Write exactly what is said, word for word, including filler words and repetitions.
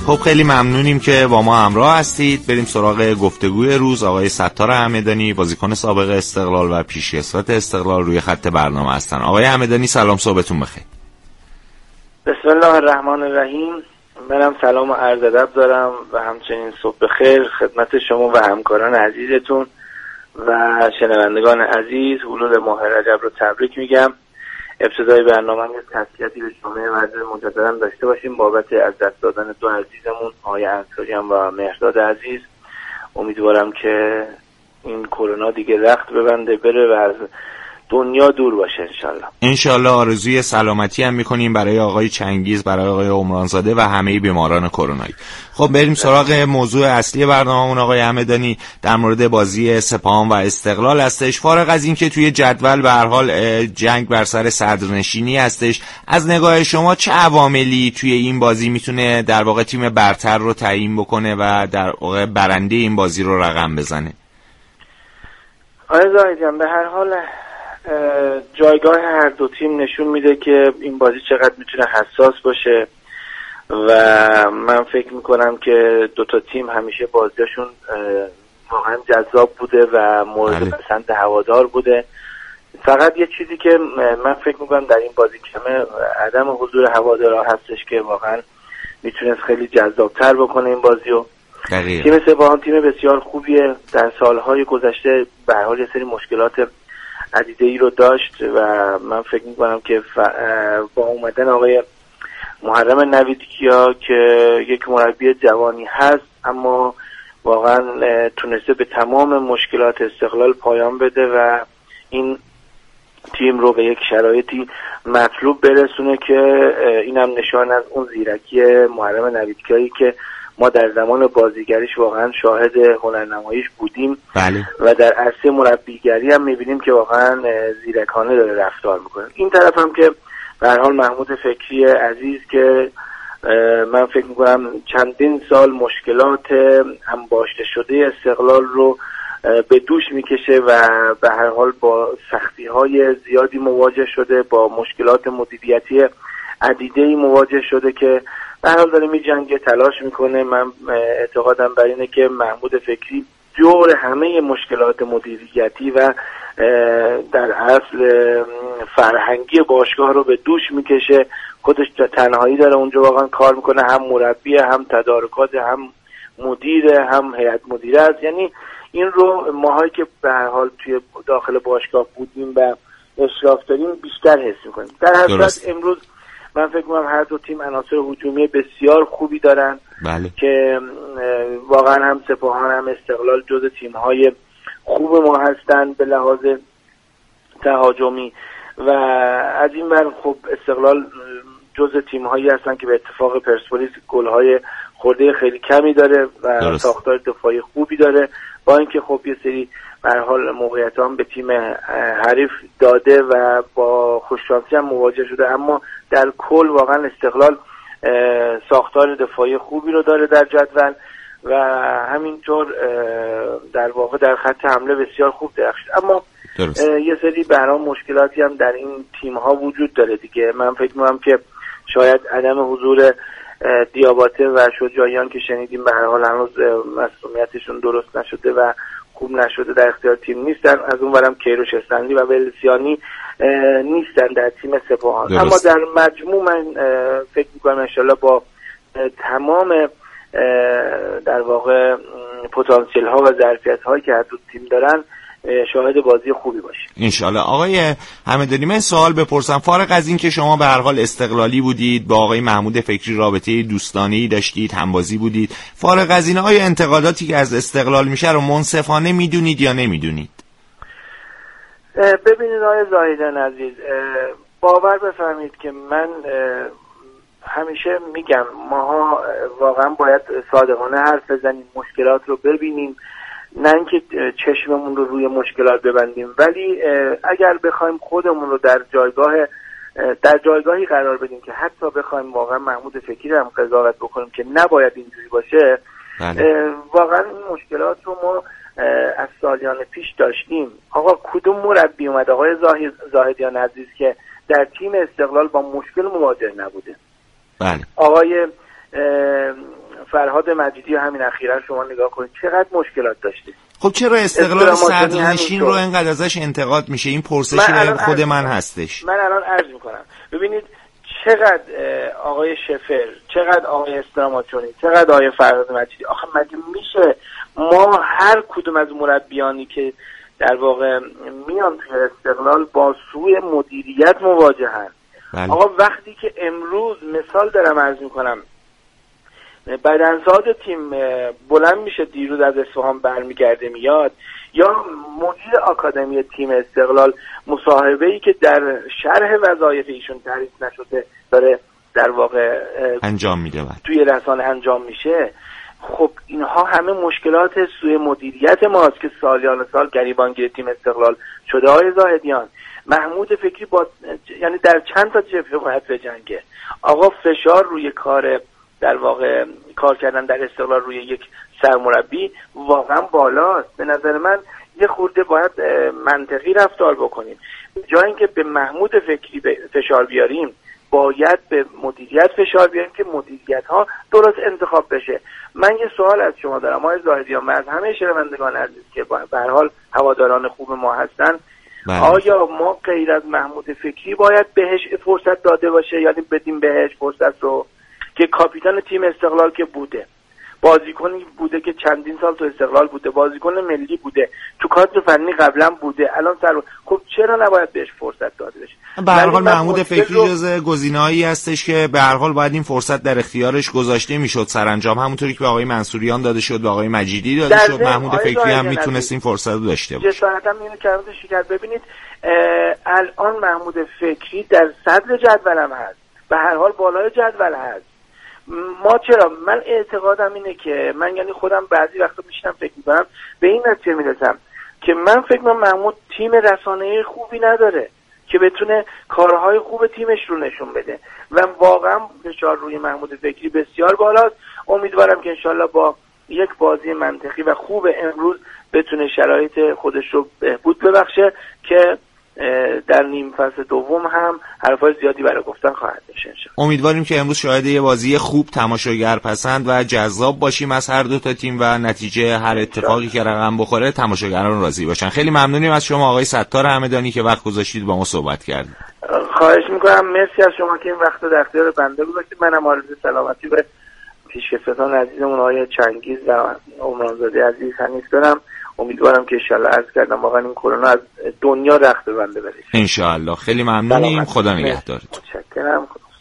خب خیلی ممنونیم که با ما همراه هستید. بریم سراغ گفتگوی روز. آقای ستار همدانی، بازیکن سابق استقلال و پیشکسوت استقلال، روی خط برنامه هستن. آقای همدانی سلام، صحبتون بخیر. بسم الله الرحمن الرحیم. منم سلام و عرض ادب دارم و همچنین صبح بخیر خدمت شما و همکاران عزیزتون و شنوندگان عزیز. حلول ماه رجب رو تبریک میگم. ابتدای برنامه یه تسلیتی به جامعه مردم مجددا داشته باشیم بابت از دست دادن دو عزیزمون، آقای انصاریان و مهرداد عزیز. امیدوارم که این کرونا دیگه رخت ببنده بره و از دنیا دور باشه انشالله. انشالله. آرزوی سلامتی هم میکنیم برای آقای چنگیز، برای آقای عمرانزاده و همه بیماران کرونایی. خب بریم سراغ موضوع اصلی برنامه‌مون. آقای همدانی، در مورد بازی سپاهان و استقلال هستش. فارغ از این که توی جدول به هر حال جنگ بر سر صدرنشینی هستش، از نگاه شما چه عواملی توی این بازی میتونه در واقع تیم برتر رو تعیین بکنه و در واقع برنده این بازی رو رقم بزنه؟ آقای زاهدیان، به هر حال جایگاه هر دو تیم نشون میده که این بازی چقدر میتونه حساس باشه و من فکر میکنم که دو تا تیم همیشه بازیشون واقعا جذاب بوده و مورد پسند هوادار بوده. فقط یه چیزی که من فکر میکنم در این بازی کمه عدم حضور هوادارا هستش که واقعا میتونست خیلی جذابتر بکنه این بازیو. تیم سپاهان تیم بسیار خوبیه. در سالهای گذشته به هر حال یه سری مشکلات عدیده ای رو داشت و من فکر میکنم که با اومدن آقای محرم نویدکیا که یک مربی جوانی هست اما واقعا تونسته به تمام مشکلات استقلال پایان بده و این تیم رو به یک شرایطی مطلوب برسونه که اینم نشان از اون زیرکی محرم نویدکیایی که ما در زمان بازیگریش واقعا شاهد هنرنماییش بودیم. بله. و در عرصه مربیگری هم میبینیم که واقعا زیرکانه داره رفتار میکنه. این طرف هم که به هر حال محمود فکری عزیز که من فکر میکنم چندین سال مشکلات انباشته شده استقلال رو به دوش میکشه و به هر حال با سختی های زیادی مواجه شده، با مشکلات مدیریتی عدیده‌ای مواجه شده که به هر حال داره میجنگه، تلاش میکنه. من اعتقادم بر اینه که محمود فکری جور همه مشکلات مدیریتی و در اصل فرهنگی باشگاه رو به دوش میکشه. خودش تنهایی داره اونجا واقعا کار میکنه، هم مربی، هم تدارکات، هم مدیر، هم هیئت مدیره است. یعنی این رو ماهایی که به هر حال توی داخل باشگاه بودیم و اشراف داریم بیشتر حس میکنیم. در هر صورت امروز من فکر می‌کنم هر دو تیم عناصر هجومی بسیار خوبی دارن. بله. که واقعا هم سپاهان هم استقلال جز تیم‌های خوب ما هستند به لحاظ تهاجمی و از این ور خب استقلال جز تیم‌هایی هستن که به اتفاق پرسپولیس گل‌های خورده خیلی کمی داره و درست. ساختار دفاعی خوبی داره، با اینکه خب یه سری به هر حال موقعیت هم به تیم حریف داده و با خوششانسی هم مواجه شده، اما در کل واقعا استقلال ساختار دفاعی خوبی رو داره در جدول و همینطور در واقع در خط حمله بسیار خوب درخشید. اما یه سری به هر حال مشکلاتی هم در این تیم ها وجود داره دیگه. من فکر می‌کنم که شاید عدم حضور دیاباته و شجاعیان که شنیدیم به هر حال هنوز مسئولیتشون درست نشده و خوب نشده در اختیار تیم نیستن. از اون ورم کیروش استنلی و ولسیانی نیستن در تیم سپاهان. درست. اما در مجموع من فکر میکنم انشالله با تمام در واقع پتانسیل ها و ظرفیت هایی که هر دو تیم دارن شاهد بازی خوبی باشیم انشالله. آقای همدانی، من سوال بپرسم، فارغ از این که شما به هر حال استقلالی بودید، با آقای محمود فکری رابطه دوستانه‌ای داشتید، همبازی بودید، فارغ از این آیا انتقاداتی که از استقلال میشه رو منصفانه میدونید یا نمیدونید؟ ببینید آقای زاهدان عزیز، باور بفرمید که من همیشه میگم ماها واقعا باید صادقانه حرف بزنیم، مشکلات رو ببینیم، نه اینکه چشممون رو روی مشکلات ببندیم، ولی اگر بخوایم خودمون رو در جایگاه در جایگاهی قرار بدیم که حتی بخوایم واقعا محمود فکری هم قضاوت بکنیم که نباید اینجوری باشه، واقعا این مشکلات رو ما از سالیان پیش داشتیم. آقا کدوم مربی اومد آقای زاهدیان عزیز که در تیم استقلال با مشکل مواجه نبوده؟ بله. آقای فرهاد مجیدی همین اخیراً شما نگاه کنید چقدر مشکلات داشته. خب چرا استقلال صدرنشین رو اینقدر ازش انتقاد میشه؟ این پرسش خود من هستش. من الان عرض میکنم ببینید چقدر آقای شفر، چقدر آقای استراماچونی، چقدر آقای فرهاد مجیدی، آخه مگه میشه ما هر کدوم از مربیانی که در واقع میان توی استقلال با سوء مدیریت مواجهن؟ بله. آقا وقتی که امروز مثال دارم عرض میکنم بدنساز تیم بلند میشه دیروز از اصفهان برمیگرده میاد، یا مدیر آکادمی تیم استقلال مصاحبه‌ای که در شرح وظایف ایشون تعریف نشده داره در واقع انجام میده توی رسانه انجام میشه، خب اینها همه مشکلات سوء مدیریت ماست که سالیان سال گریبانگیر تیم استقلال شده. های زاهدیان، محمود فکری با یعنی در چند تا جبهه باید بجنگه. آقا فشار روی کار در واقع کار کردن در استقلال روی یک سرمربی واقعا بالاست. به نظر من یه خورده باید منطقی رفتار بکنیم. جای اینکه به محمود فکری فشار بیاریم باید به مدیریت فشار بیاریم که مدیریت ها درست انتخاب بشه. من یه سوال از شما دارم آقای زاهدیان، من از همه شنوندگان عزیز که به هر حال هواداران خوب ما هستن، بله. آیا ما غیر از محمود فکری باید بهش فرصت داده باشه، یعنی بدیم بهش فرصت رو که کاپیتان تیم استقلال که بوده، بازیکنی بوده که چندین سال تو استقلال بوده، بازیکن ملی بوده، تو کادر فنی قبلا بوده، الان سر خب چرا نباید بهش فرصت داده بشه؟ به هر حال محمود فکری رو... جزء گزینه‌هایی هستش که به هر حال باید این فرصت در اختیارش گذاشته میشد سرانجام، همونطوری که به آقای منصوریان داده شد، به آقای مجیدی داده شد، محمود فکری هم میتونست این فرصت رو داشته باشه. جسارتاً اینو کردش شکر. ببینید الان محمود فکری در صدر جدولم هست، به هر حال بالای جدول هست. ما چرا؟ من اعتقادم اینه که من یعنی خودم بعضی وقتا میشینم فکر میکنم به این نتیجه میرسم که من فکر میکنم محمود تیم رسانه‌ای خوبی نداره که بتونه کارهای خوب تیمش رو نشون بده و واقعا فشار روی محمود فکری بسیار بالاست. امیدوارم که انشالله با یک بازی منطقی و خوب امروز بتونه شرایط خودش رو بهبود ببخشه که در نیم فصل دوم هم حرفای زیادی برای گفتن خواهد داشت انشالله. امیدواریم که امروز شاهد یه بازی خوب، تماشاگر پسند و جذاب باشیم از هر دو تا تیم و نتیجه هر اتفاقی که رقم بخوره تماشاگران راضی باشن. خیلی ممنونیم از شما آقای ستار همدانی که وقت گذاشتید با ما صحبت کردید. خواهش میکنم، مرسی از شما که این وقت رو در اختیار بنده گذاشتید. منم آرزوی سلامتی به پیشکسوتان عزیزمون آقای چنگیز و عمرانزاده عزیز هنیز دارم. امیدوارم که انشالله عرض کردم واقعا این کرونا از دنیا رخت بنده بره. انشالله. خیلی ممنونیم. خدا نگهدارتون. متشکرم.